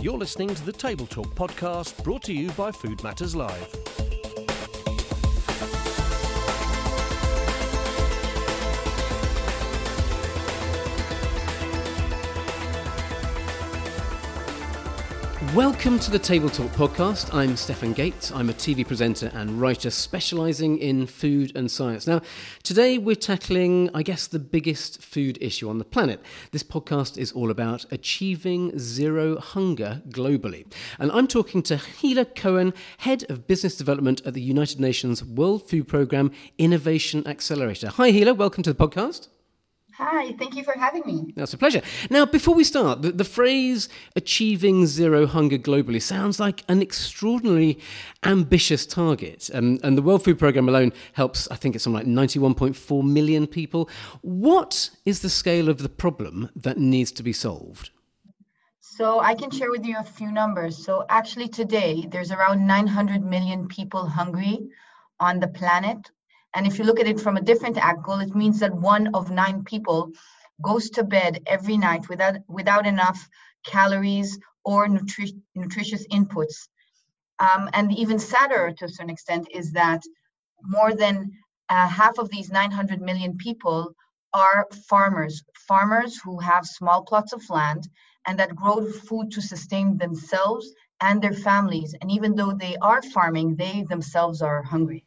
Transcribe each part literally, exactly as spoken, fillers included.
You're listening to the Table Talk podcast, brought to you by Food Matters Live. Welcome to the Table Talk podcast. I'm Stefan Gates. I'm a T V presenter and writer specialising in food and science. Now, today we're tackling, I guess, the biggest food issue on the planet. This podcast is all about achieving zero hunger globally. And I'm talking to Hila Cohen, Head of Business Development at the United Nations World Food Programme Innovation Accelerator. Hi, Hila. Welcome to the podcast. Hi, thank you for having me. That's a pleasure. Now, before we start, the, the phrase achieving zero hunger globally sounds like an extraordinarily ambitious target. Um, and the World Food Programme alone helps, I think it's something like ninety-one point four million people. What is the scale of the problem that needs to be solved? So I can share with you a few numbers. So actually today, there's around nine hundred million people hungry on the planet. And if you look at it from a different angle, it means that one of nine people goes to bed every night without without enough calories or nutri- nutritious inputs. Um, and even sadder to a certain extent is that more than uh, half of these nine hundred million people are farmers, farmers who have small plots of land and that grow food to sustain themselves and their families. And even though they are farming, they themselves are hungry.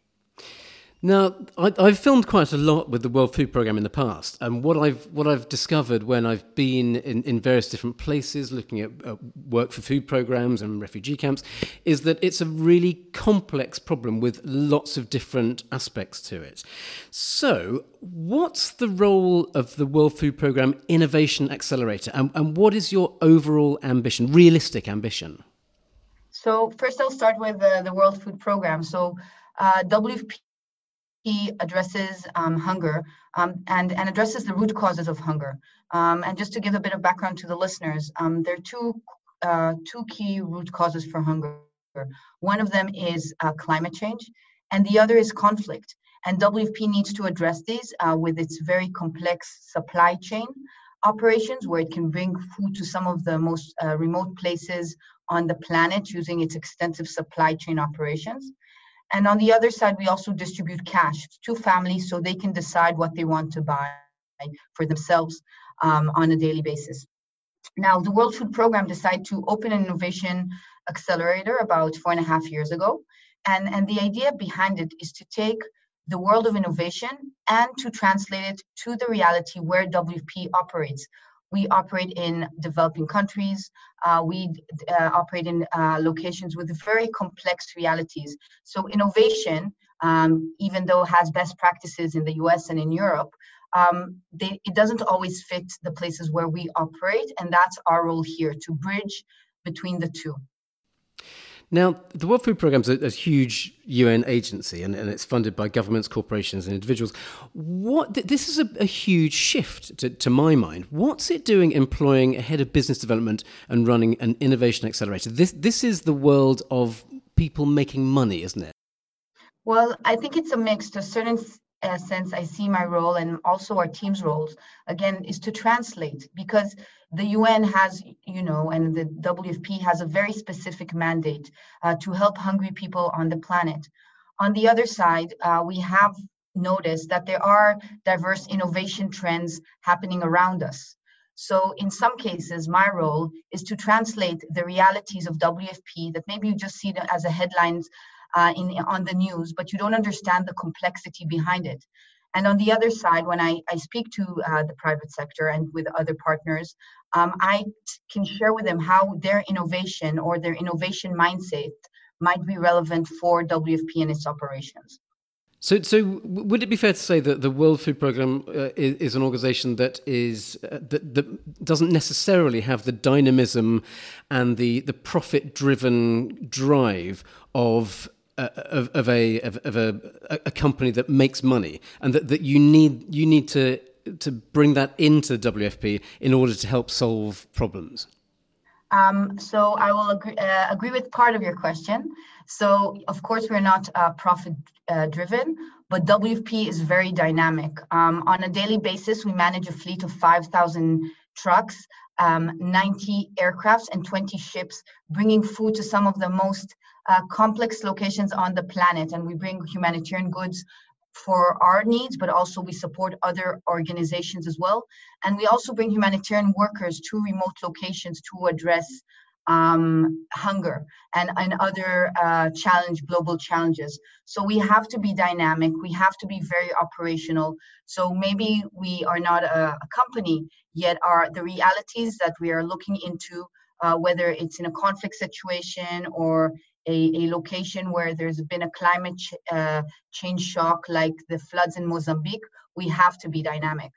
Now, I, I've filmed quite a lot with the World Food Programme in the past, and what I've what I've discovered when I've been in, in various different places looking at uh, work for food programmes and refugee camps is that it's a really complex problem with lots of different aspects to it. So, what's the role of the World Food Programme Innovation Accelerator, and, and what is your overall ambition, realistic ambition? So, first I'll start with uh, the World Food Programme. So, uh, W F P He addresses um, hunger um, and, and addresses the root causes of hunger. Um, and just to give a bit of background to the listeners, um, there are two, uh, two key root causes for hunger. One of them is uh, climate change, and the other is conflict. And W F P needs to address these uh, with its very complex supply chain operations, where it can bring food to some of the most uh, remote places on the planet using its extensive supply chain operations. And on the other side, we also distribute cash to families so they can decide what they want to buy for themselves um, on a daily basis. Now, the World Food Programme decided to open an innovation accelerator about four and a half years ago. And, and the idea behind it is to take the world of innovation and to translate it to the reality where W F P operates. We operate in developing countries. Uh, we uh, operate in uh, locations with very complex realities. So innovation, um, even though it has best practices in the U S and in Europe, um, they, it doesn't always fit the places where we operate. And that's our role here, to bridge between the two. Now, the World Food Programme is a, a huge U N agency, and, and it's funded by governments, corporations and individuals. What This is a, a huge shift, to, to my mind. What's it doing employing a head of business development and running an innovation accelerator? This, this is the world of people making money, isn't it? Well, I think it's a mix. To a certain uh, sense, I see my role and also our team's roles, again, is to translate, because the U N has, you know, and the W F P has a very specific mandate uh, to help hungry people on the planet. On the other side, uh, we have noticed that there are diverse innovation trends happening around us. So in some cases, my role is to translate the realities of W F P that maybe you just see them as a headlines uh, in on the news, but you don't understand the complexity behind it. And on the other side, when I, I speak to uh, the private sector and with other partners, um, I can share with them how their innovation or their innovation mindset might be relevant for W F P and its operations. So, so would it be fair to say that the World Food Programme uh, is, is an organisation that is uh, that, that doesn't necessarily have the dynamism and the the profit-driven drive of uh, of, of a of, of a, a company that makes money, and that, that you need you need to to bring that into W F P in order to help solve problems? Um, so I will agree, uh, agree with part of your question. So of course we're not uh, profit uh, driven, but W F P is very dynamic. Um, on a daily basis, we manage a fleet of five thousand trucks um, ninety aircrafts and twenty ships, bringing food to some of the most uh, complex locations on the planet. And we bring humanitarian goods for our needs, but also we support other organizations as well. And we also bring humanitarian workers to remote locations to address um, hunger and, and other uh, challenge, global challenges. So we have to be dynamic. We have to be very operational. So maybe we are not a, a company, yet are the realities that we are looking into, uh, whether it's in a conflict situation or A, a location where there's been a climate ch uh, change shock like the floods in Mozambique, we have to be dynamic.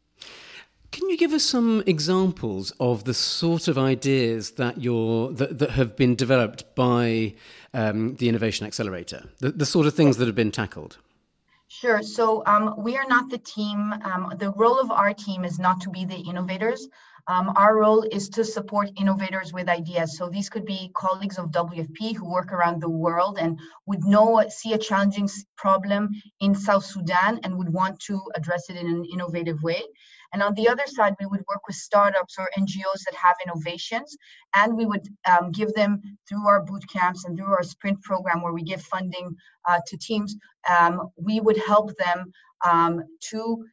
Can you give us some examples of the sort of ideas that you're that, that have been developed by um, the Innovation Accelerator, the, the sort of things that have been tackled? Sure. So um, we are not the team. Um, the role of our team is not to be the innovators. Um, our role is to support innovators with ideas. So these could be colleagues of W F P who work around the world and would know, see a challenging problem in South Sudan and would want to address it in an innovative way. And on the other side, we would work with startups or N G Os that have innovations, and we would um, give them through our boot camps and through our sprint program where we give funding uh, to teams. Um, we would help them um, to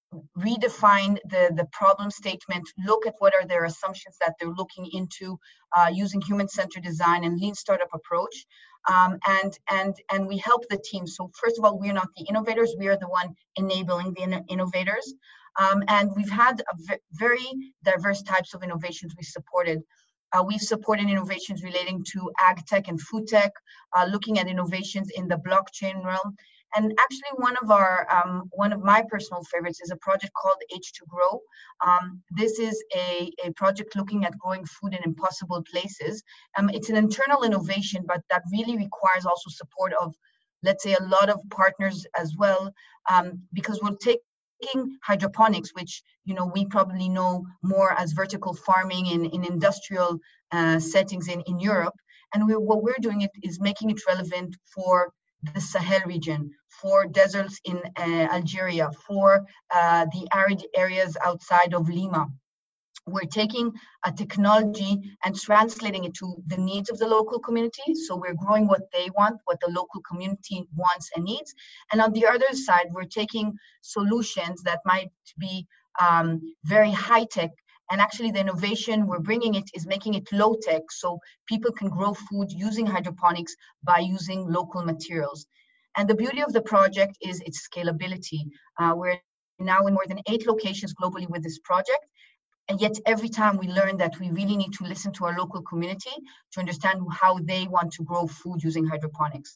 redefine the, the problem statement, look at what are their assumptions that they're looking into uh, using human-centered design and lean startup approach. Um, and, and, and we help the team. So first of all, we're not the innovators, we are the one enabling the in innovators. Um, and we've had a very diverse types of innovations we supported. Uh, we've supported innovations relating to ag tech and food tech, uh, looking at innovations in the blockchain realm. And actually, one of our, um, one of my personal favorites is a project called H two Grow. Um, this is a, a project looking at growing food in impossible places. Um, it's an internal innovation, but that really requires also support of, let's say, a lot of partners as well, um, because we'll take hydroponics, which you know we probably know more as vertical farming in, in industrial uh, settings in, in Europe. And we, what we're doing it is making it relevant for the Sahel region, for deserts in uh, Algeria, for uh, the arid areas outside of Lima. We're taking a technology and translating it to the needs of the local community. So we're growing what they want, what the local community wants and needs. And on the other side, we're taking solutions that might be um, very high tech. And actually the innovation we're bringing it is making it low tech. So people can grow food using hydroponics by using local materials. And the beauty of the project is its scalability. Uh, we're now in more than eight locations globally with this project. And yet every time we learn that we really need to listen to our local community to understand how they want to grow food using hydroponics.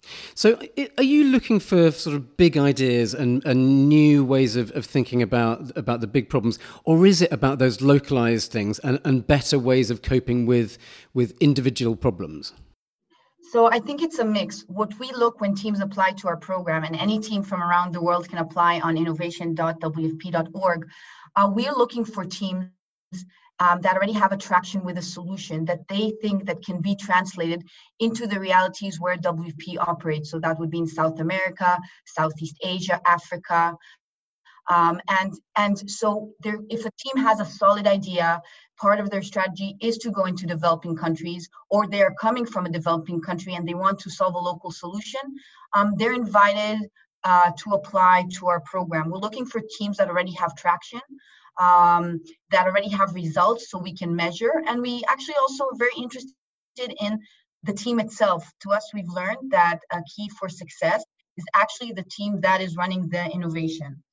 So are you looking for sort of big ideas and, and new ways of, of thinking about, about the big problems, or is it about those localized things and, and better ways of coping with, with individual problems? So I think it's a mix. What we look when teams apply to our program, and any team from around the world can apply on innovation dot W F P dot org, uh, we're looking for teams um, that already have a traction with a solution that they think that can be translated into the realities where W F P operates. So that would be in South America, Southeast Asia, Africa. Um, and, and so there, if a team has a solid idea, part of their strategy is to go into developing countries, or they're coming from a developing country and they want to solve a local solution, um, they're invited uh, to apply to our program. We're looking for teams that already have traction, um, that already have results so we can measure. And we actually also are very interested in the team itself. To us, we've learned that a key for success is actually the team that is running the innovation.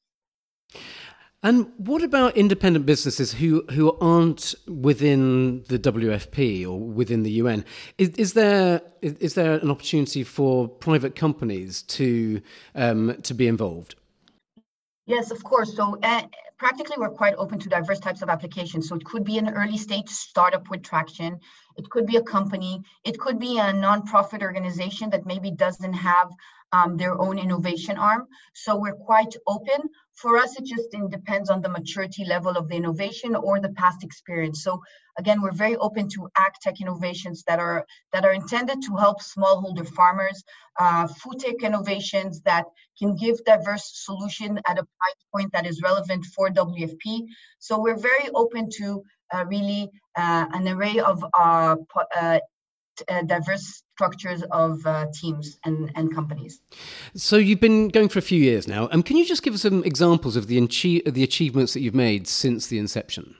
And what about independent businesses who, who aren't within the W F P or within the U N? Is, is there is, is there an opportunity for private companies to um, to be involved? Yes, of course. So uh, practically, we're quite open to diverse types of applications. So it could be an early stage startup with traction. It could be a company. It could be a nonprofit organization that maybe doesn't have um, their own innovation arm. So we're quite open. For us, it just depends on the maturity level of the innovation or the past experience. So again, we're very open to ag tech innovations that are that are intended to help smallholder farmers, uh, food tech innovations that can give diverse solution at a price point that is relevant for W F P. So we're very open to uh, really uh, an array of uh, uh, uh, diverse structures of uh, teams and, and companies. So you've been going for a few years now. Um, can you just give us some examples of the, achie- the achievements that you've made since the inception?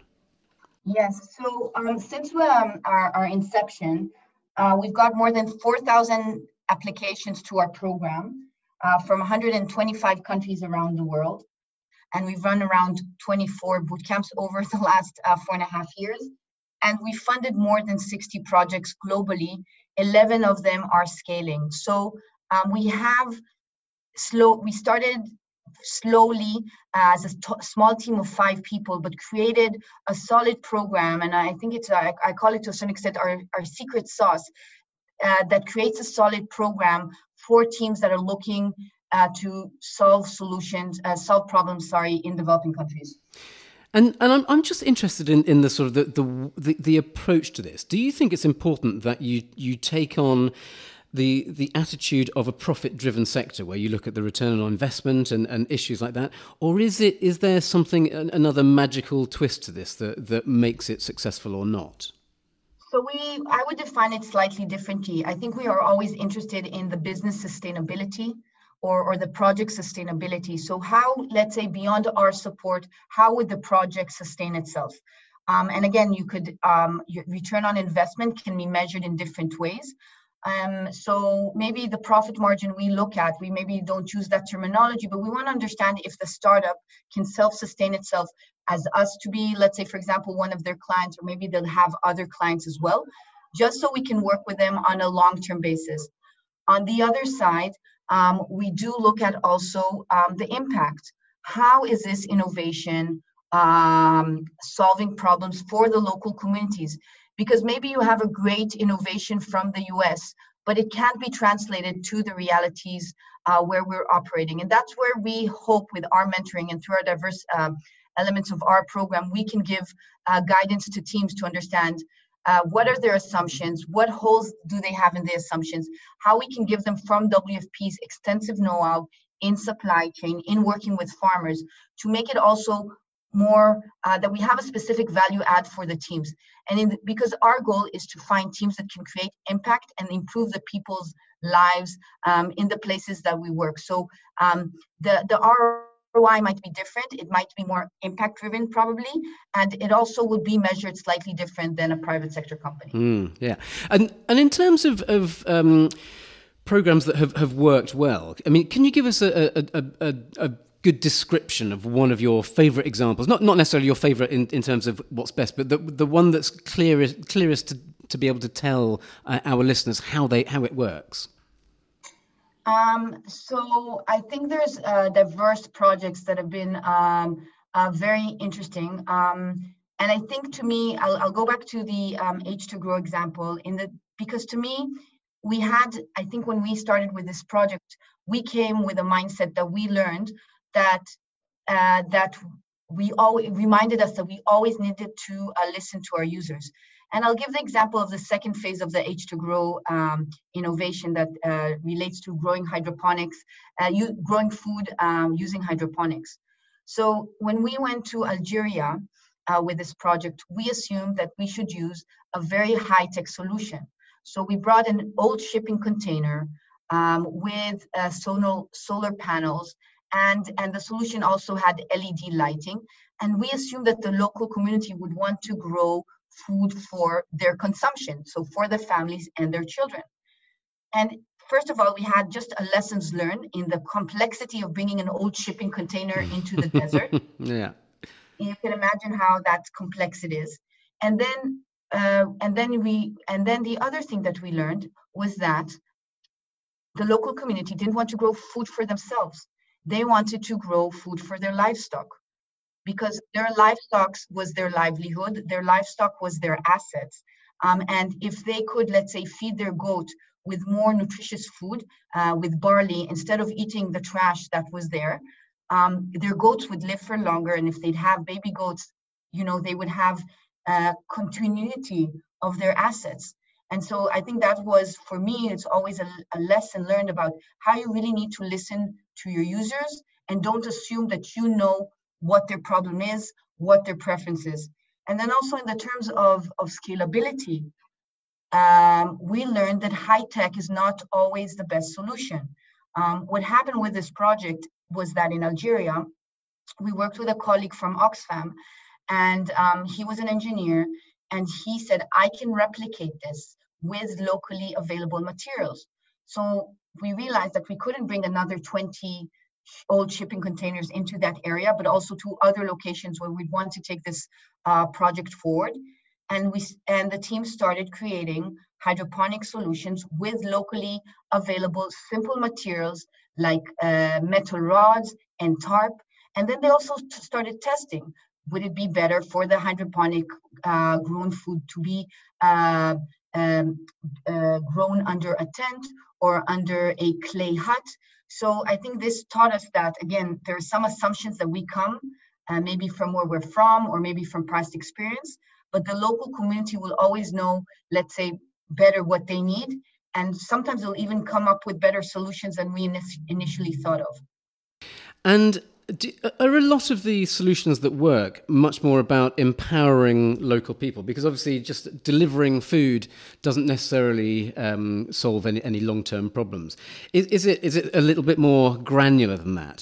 Yes. So um, since um, our, our inception, uh, we've got more than four thousand applications to our program uh, from one hundred twenty-five countries around the world. And we've run around twenty-four boot camps over the last uh, four and a half years. And we funded more than sixty projects globally. eleven of them are scaling. So um, we have slow, we started slowly uh, as a t- small team of five people, but created a solid program. And I think it's, I, I call it to some extent our, our secret sauce uh, that creates a solid program for teams that are looking uh, to solve solutions, uh, solve problems, sorry, in developing countries. And and I'm I'm just interested in, in the sort of the, the the the approach to this. Do you think it's important that you you take on the the attitude of a profit-driven sector where you look at the return on investment and, and issues like that, or is it is there something another magical twist to this that, that makes it successful or not? So we I would define it slightly differently. I think we are always interested in the business sustainability or, or the project sustainability. So how, let's say, beyond our support, how would the project sustain itself? Um, and again, you could um, your return on investment can be measured in different ways. Um, so maybe the profit margin we look at, we maybe don't choose that terminology, but we want to understand if the startup can self-sustain itself as us to be, let's say, for example, one of their clients, or maybe they'll have other clients as well, just so we can work with them on a long-term basis. On the other side, um, we do look at also um, the impact. How is this innovation um, solving problems for the local communities? Because maybe you have a great innovation from the U S, but it can't be translated to the realities uh, where we're operating. And that's where we hope with our mentoring and through our diverse um, elements of our program, we can give uh, guidance to teams to understand uh, what are their assumptions, what holes do they have in the assumptions, how we can give them from W F P's extensive know-how in supply chain, in working with farmers, to make it also more uh, that we have a specific value add for the teams. And in the, because our goal is to find teams that can create impact and improve the people's lives um, in the places that we work. So um, the, the R O I might be different. It might be more impact driven probably. And it also will be measured slightly different than a private sector company. Mm, yeah. And and in terms of, of um, programs that have, have worked well, I mean, can you give us a, a, a, a, a good description of one of your favorite examples? Not not necessarily your favorite in, in terms of what's best, but the the one that's clearest clearest to, to be able to tell uh, our listeners how they how it works. Um, so I think there's uh, diverse projects that have been um, uh, very interesting. Um, and I think to me, I'll, I'll go back to the um, H two Grow example in the because to me, we had, I think when we started with this project, we came with a mindset that we learned that uh, that we always reminded us that we always needed to uh, listen to our users. And I'll give the example of the second phase of the H two Grow um, innovation that uh, relates to growing hydroponics, uh, you, growing food um, using hydroponics. So when we went to Algeria uh, with this project, we assumed that we should use a very high-tech solution. So we brought an old shipping container um, with uh, solar, solar panels, and, and the solution also had L E D lighting. And we assumed that the local community would want to grow food for their consumption, so for the families and their children. And first of all, we had just a lessons learned in the complexity of bringing an old shipping container into the desert. Yeah, you can imagine how that complex it is. And then, uh, and then we, and then the other thing that we learned was that the local community didn't want to grow food for themselves. They wanted to grow food for their livestock, because their livestock was their livelihood, their livestock was their assets. Um, and if they could, let's say, feed their goat with more nutritious food, uh, with barley, instead of eating the trash that was there, um, their goats would live for longer. And if they'd have baby goats, you know, they would have uh, continuity of their assets. And so I think that was, for me, it's always a, a lesson learned about how you really need to listen to your users and don't assume that you know what their problem is, what their preference is. And then also in the terms of, of scalability, um, we learned that high tech is not always the best solution. Um, what happened with this project was that in Algeria, we worked with a colleague from Oxfam, and um, he was an engineer, and he said, I can replicate this with locally available materials. So we realized that we couldn't bring another twenty old shipping containers into that area, but also to other locations where we'd want to take this uh, project forward. And we and the team started creating hydroponic solutions with locally available simple materials like uh, metal rods and tarp. And then they also t- started testing. Would it be better for the hydroponic uh, grown food to be uh, um, uh, grown under a tent or under a clay hut? So I think this taught us that, again, there are some assumptions that we come, uh, maybe from where we're from or maybe from past experience, but the local community will always know, let's say, better what they need. And sometimes they'll even come up with better solutions than we initially thought of. And do, are a lot of the solutions that work much more about empowering local people? Because obviously just delivering food doesn't necessarily um, solve any, any long-term problems. Is, is it is it a little bit more granular than that?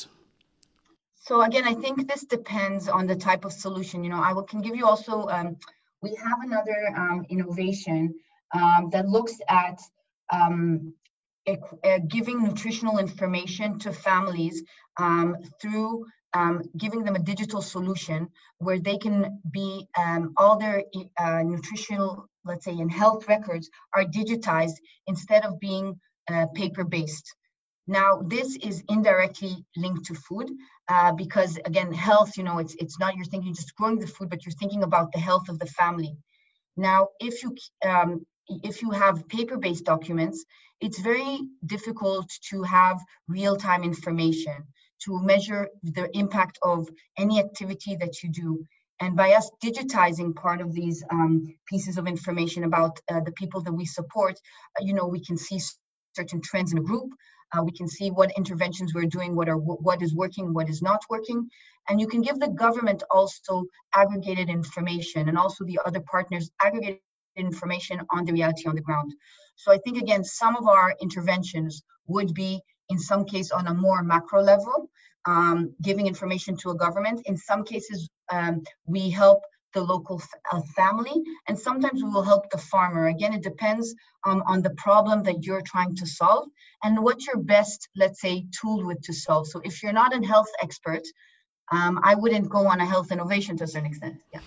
So again, I think this depends on the type of solution. You know, I will, can give you also, um, we have another um, innovation um, that looks at um, Uh, giving nutritional information to families um, through um, giving them a digital solution where they can be, um, all their uh, nutritional, let's say, and health records are digitized instead of being uh, paper-based. Now, this is indirectly linked to food uh, because, again, health, you know, it's it's not you're thinking just growing the food, but you're thinking about the health of the family. Now, if you um, if you have paper-based documents, it's very difficult to have real-time information to measure the impact of any activity that you do. And by us digitizing part of these um, pieces of information about uh, the people that we support, uh, you know, we can see certain trends in a group. Uh, we can see what interventions we're doing, what are what is working, what is not working. And you can give the government also aggregated information, and also the other partners aggregated information on the reality on the ground. So I think, again, some of our interventions would be, in some case, on a more macro level, um, giving information to a government. In some cases, um, we help the local f- uh, family, and sometimes we will help the farmer. Again, it depends um, on the problem that you're trying to solve and what your best, let's say, tool with to solve. So if you're not a health expert, um, I wouldn't go on a health innovation to a certain extent. Yeah.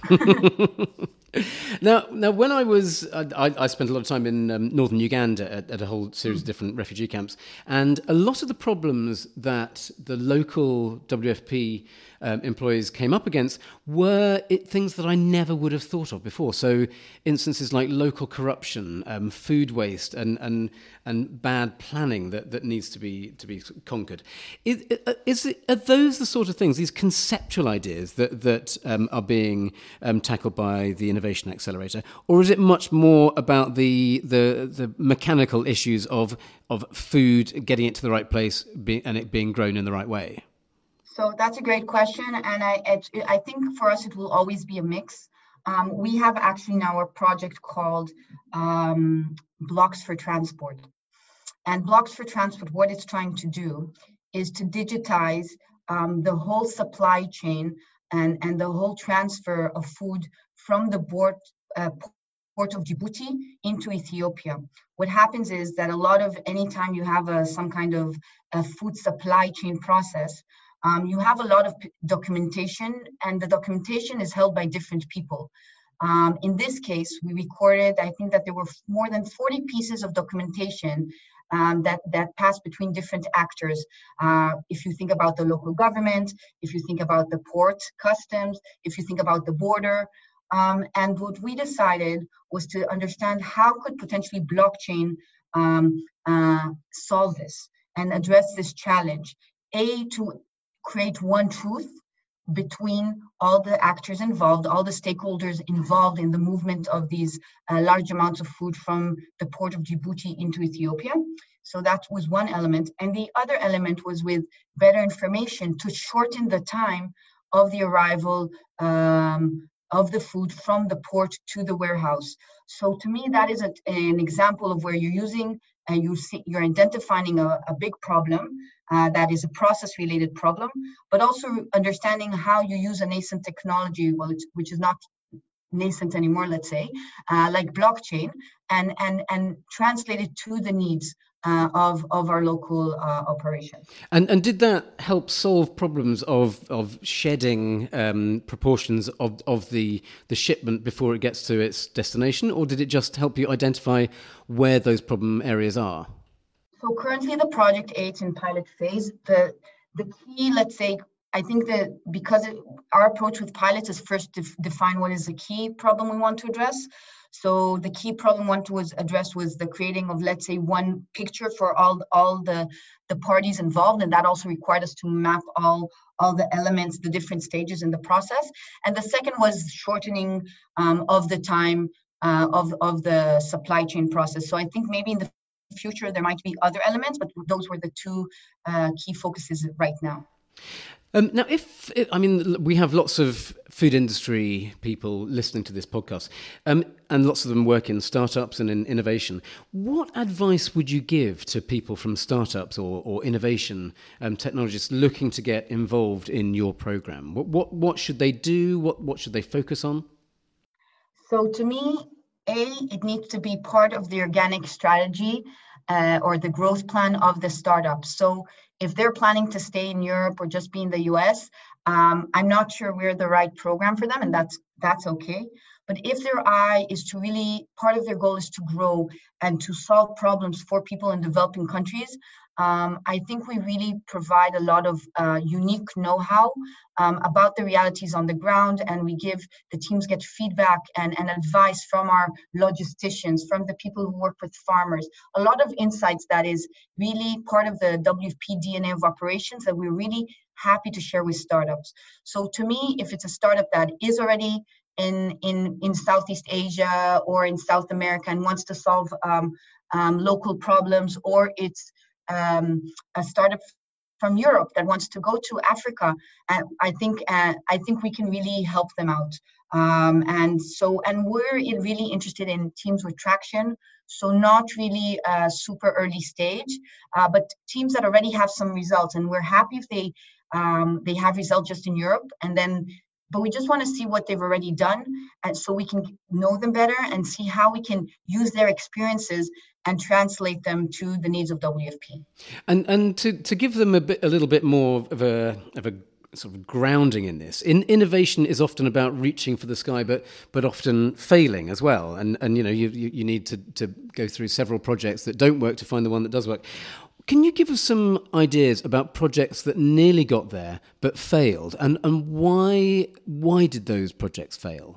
Now, now, when I was, I, I spent a lot of time in um, northern Uganda at, at a whole series of different refugee camps, and a lot of the problems that the local W F P um, employees came up against were it, things that I never would have thought of before. So, instances like local corruption, um, food waste, and and and bad planning that, that needs to be to be conquered. Is, is it, are those the sort of things, these conceptual ideas that that um, are being um, tackled by the Innovation Accelerator, or is it much more about the the, the mechanical issues of of food, getting it to the right place, be, and it being grown in the right way? So that's a great question, and I it, I think for us it will always be a mix. Um, we have actually now a project called um, Blocks for Transport, and Blocks for Transport, what it's trying to do is to digitize um, the whole supply chain and and the whole transfer of food from the port, uh, port of Djibouti into Ethiopia. What happens is that a lot of, anytime you have a, some kind of a food supply chain process, um, you have a lot of p- documentation, and the documentation is held by different people. Um, in this case, we recorded, I think that there were more than forty pieces of documentation um, that, that passed between different actors. Uh, if you think about the local government, if you think about the port customs, if you think about the border. Um, and what we decided was to understand how could potentially blockchain um, uh, solve this and address this challenge. A, to create one truth between all the actors involved, all the stakeholders involved in the movement of these uh, large amounts of food from the port of Djibouti into Ethiopia. So that was one element. And the other element was with better information to shorten the time of the arrival um, of the food from the port to the warehouse. So to me, that is a, an example of where you're using and you see, you're identifying a, a big problem uh, that is a process-related problem, but also understanding how you use a nascent technology, well, it's, which is not nascent anymore, let's say, uh, like blockchain, and and and translate it to the needs uh, of of our local uh, operations. And and did that help solve problems of of shedding um, proportions of of the the shipment before it gets to its destination, or did it just help you identify where those problem areas are? So currently, the project eight's in pilot phase. The the key, let's say, I think that because it, our approach with pilots is first to define what is the key problem we want to address. So the key problem we want to was address was the creating of, let's say, one picture for all all the the parties involved, and that also required us to map all all the elements, the different stages in the process. And the second was shortening um, of the time uh, of of the supply chain process. So I think maybe in the future there might be other elements, but those were the two uh, key focuses right now. Um, now, if, I mean, we have lots of food industry people listening to this podcast, um, and lots of them work in startups and in innovation. What advice would you give to people from startups or, or innovation um, technologists looking to get involved in your program? What, what, what should they do? What, what should they focus on? So to me, A, it needs to be part of the organic strategy uh, or the growth plan of the startup. So if they're planning to stay in Europe or just be in the U S, um, I'm not sure we're the right program for them, and that's that's okay. But if their eye is to really, part of their goal is to grow and to solve problems for people in developing countries, um, I think we really provide a lot of uh, unique know-how um, about the realities on the ground, and we give, the teams get feedback and, and advice from our logisticians, from the people who work with farmers, a lot of insights that is really part of the W F P D N A of operations that we're really happy to share with startups. So to me, if it's a startup that is already in in in Southeast Asia or in South America and wants to solve um, um, local problems, or it's um, a startup from Europe that wants to go to Africa, uh, I think uh, I think we can really help them out. Um, and so and we're really interested in teams with traction. So not really a super early stage, uh, but teams that already have some results, and we're happy if they um, they have results just in Europe, and then. But we just want to see what they've already done, and so we can know them better and see how we can use their experiences and translate them to the needs of W F P. And and to, to give them a bit, a little bit more of a of a sort of grounding in this. In, innovation is often about reaching for the sky, but but often failing as well. And and you know you you, you need to, to go through several projects that don't work to find the one that does work. Can you give us some ideas about projects that nearly got there but failed, and, and why why did those projects fail?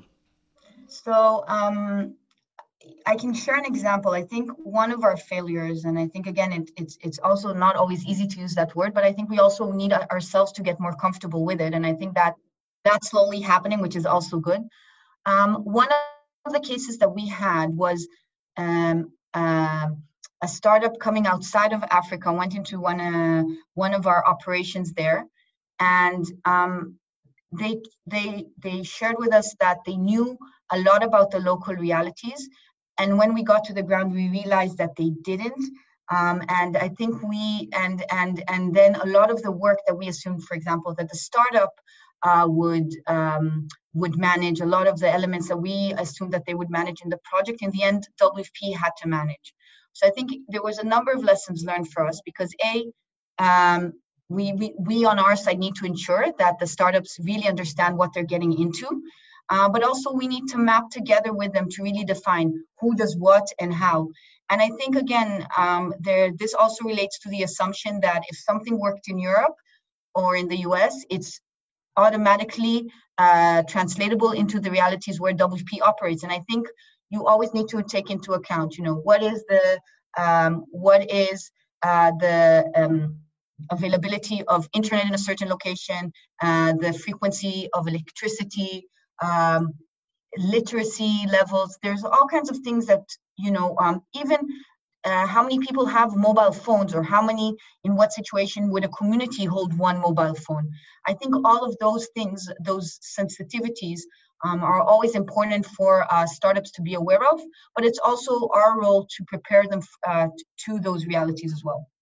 So um, I can share an example. I think one of our failures, and I think again it, it's it's also not always easy to use that word, but I think we also need ourselves to get more comfortable with it, and I think that that's slowly happening, which is also good. Um, one of the cases that we had was. Um, uh, A startup coming outside of Africa went into one uh, one of our operations there, and um, they they they shared with us that they knew a lot about the local realities, and when we got to the ground, we realized that they didn't. Um, and I think we and and and then a lot of the work that we assumed, for example, that the startup uh, would um, would manage, a lot of the elements that we assumed that they would manage in the project, in the end, W F P had to manage. So I think there was a number of lessons learned for us because A, um, we, we we on our side need to ensure that the startups really understand what they're getting into, uh, but also we need to map together with them to really define who does what and how. And I think again, um, there this also relates to the assumption that if something worked in Europe or in the U S, it's automatically uh, translatable into the realities where W F P operates. And I think you always need to take into account, you know, what is the um, what is uh, the um, availability of internet in a certain location, uh, the frequency of electricity, um, literacy levels. There's all kinds of things that, you know, um, even uh, how many people have mobile phones, or how many, in what situation would a community hold one mobile phone. I think all of those things, those sensitivities um, are always important for uh, startups to be aware of, but it's also our role to prepare them uh, to those realities as well.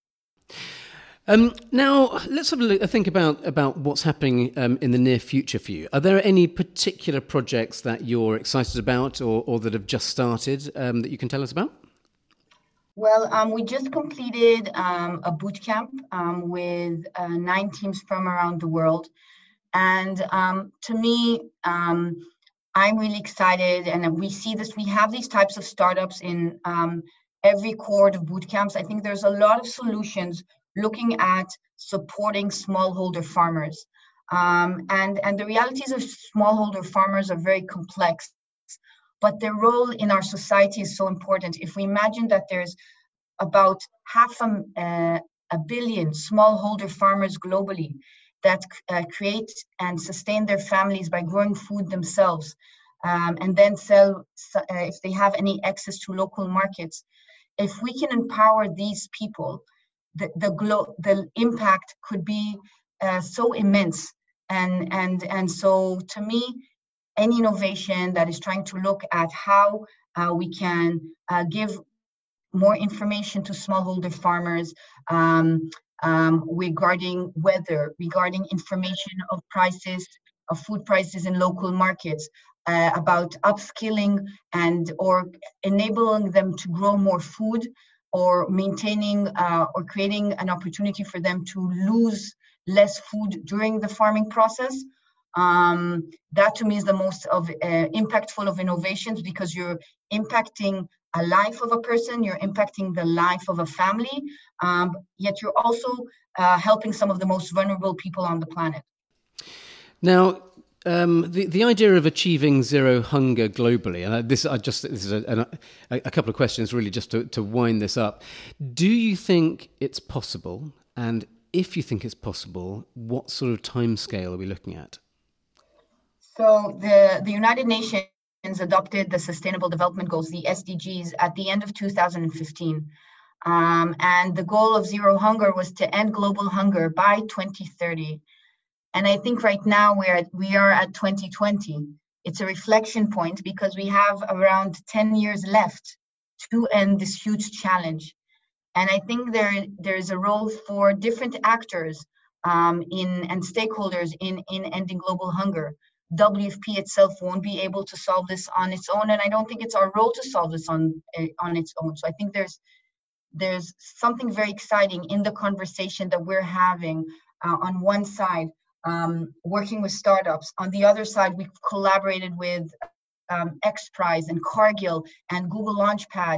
Um, now, let's have a, look, a think about, about what's happening um, in the near future for you. Are there any particular projects that you're excited about or, or that have just started um, that you can tell us about? Well, um, we just completed um, a boot camp um, with uh, nine teams from around the world. And um, to me, um, I'm really excited. And we see this, we have these types of startups in um, every cohort of boot camps. I think there's a lot of solutions looking at supporting smallholder farmers. Um, and, and the realities of smallholder farmers are very complex, but their role in our society is so important. If we imagine that there's about half a, uh, a billion smallholder farmers globally that uh, create and sustain their families by growing food themselves, um, and then sell uh, if they have any access to local markets. If we can empower these people, the the, glo- the impact could be uh, so immense. And, and, and so to me, any innovation that is trying to look at how uh, we can uh, give more information to smallholder farmers um, um, regarding weather, regarding information of prices, of food prices in local markets, uh, about upskilling and or enabling them to grow more food, or maintaining uh, or creating an opportunity for them to lose less food during the farming process. Um, that to me is the most of uh, impactful of innovations, because you're impacting a life of a person, you're impacting the life of a family, um, yet you're also uh, helping some of the most vulnerable people on the planet. Now, um, the the idea of achieving zero hunger globally, and this I just this is a, a, a couple of questions really just to, to wind this up. Do you think it's possible? And if you think it's possible, what sort of timescale are we looking at? So the, the United Nations adopted the Sustainable Development Goals, the S D Gs, at the end of two thousand fifteen. Um, and the goal of zero hunger was to end global hunger by twenty thirty. And I think right now we're at, we are at twenty twenty. It's a reflection point, because we have around ten years left to end this huge challenge. And I think there there's a role for different actors um, in and stakeholders in, in ending global hunger. W F P itself won't be able to solve this on its own, and I don't think it's our role to solve this on uh, on its own. So I think there's there's something very exciting in the conversation that we're having. Uh, on one side, um, working with startups. On the other side, we've collaborated with um, X Prize and Cargill and Google Launchpad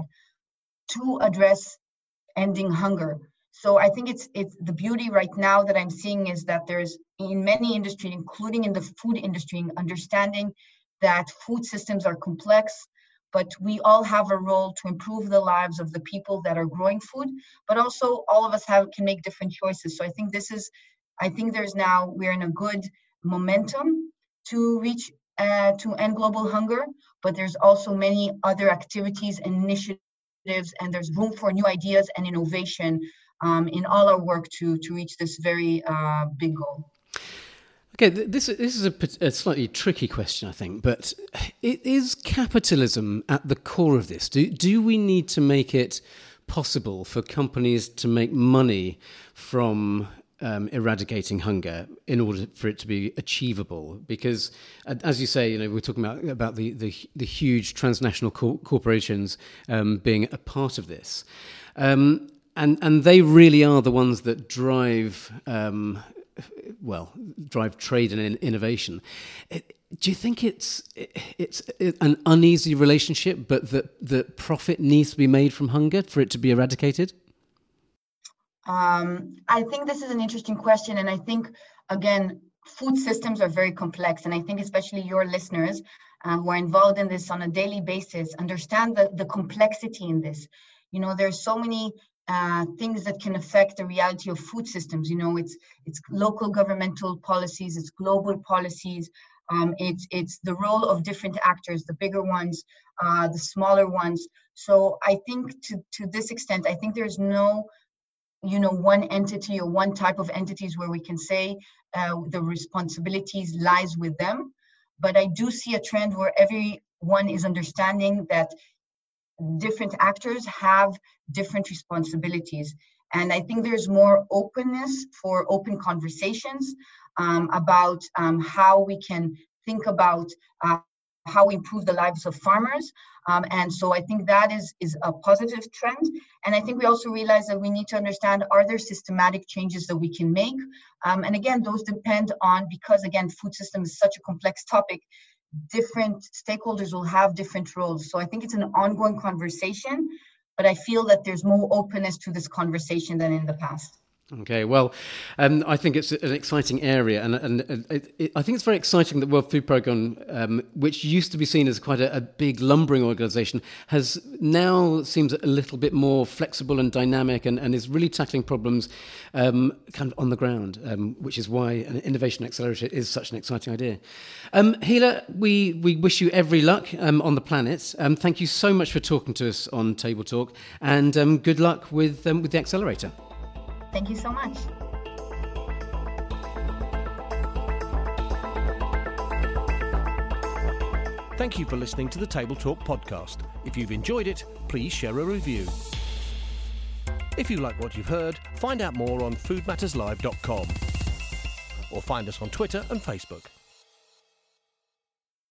to address ending hunger. So I think it's it's the beauty right now that I'm seeing is that there's in many industries, including in the food industry, understanding that food systems are complex, but we all have a role to improve the lives of the people that are growing food, but also all of us have can make different choices. So I think this is, I think there's now, we're in a good momentum to reach, uh, to end global hunger, but there's also many other activities and initiatives, and there's room for new ideas and innovation um, in all our work to, to reach this very uh, big goal. Okay, this this is a, a slightly tricky question, I think, but is capitalism at the core of this? Do do we need to make it possible for companies to make money from um, eradicating hunger in order for it to be achievable? Because, as you say, you know, we're talking about about the the, the huge transnational co- corporations um, being a part of this, um, and and they really are the ones that drive. Um, well, drive trade and innovation. Do you think it's it's an uneasy relationship, but that that profit needs to be made from hunger for it to be eradicated? Um, I think this is an interesting question, and I think, again, food systems are very complex, and I think especially your listeners uh, who are involved in this on a daily basis understand the, the complexity in this. You know, there's so many Uh, things that can affect the reality of food systems. You know, it's it's local governmental policies, it's global policies, um, it's it's the role of different actors, the bigger ones, uh, the smaller ones. So I think to to this extent, I think there's no, you know, one entity or one type of entities where we can say uh, the responsibilities lies with them. but I do see a trend where everyone is understanding that different actors have different responsibilities. And I think there's more openness for open conversations um, about um, how we can think about uh, how we improve the lives of farmers. Um, and so I think that is, is a positive trend. And I think we also realize that we need to understand, are there systematic changes that we can make? Um, and again, those depend on, because again, food system is such a complex topic, different stakeholders will have different roles. So I think it's an ongoing conversation, but I feel that there's more openness to this conversation than in the past. Okay, well, um, I think it's an exciting area, and, and it, it, I think it's very exciting that World Food Programme, um, which used to be seen as quite a, a big lumbering organisation, has now seems a little bit more flexible and dynamic, and, and is really tackling problems um, kind of on the ground, um, which is why an innovation accelerator is such an exciting idea. Um, Hila, we, we wish you every luck um, on the planet. Um, thank you so much for talking to us on Table Talk, and um, good luck with um, with the accelerator. Thank you so much. Thank you for listening to the Table Talk podcast. If you've enjoyed it, please share a review. If you like what you've heard, find out more on food matters live dot com or find us on Twitter and Facebook.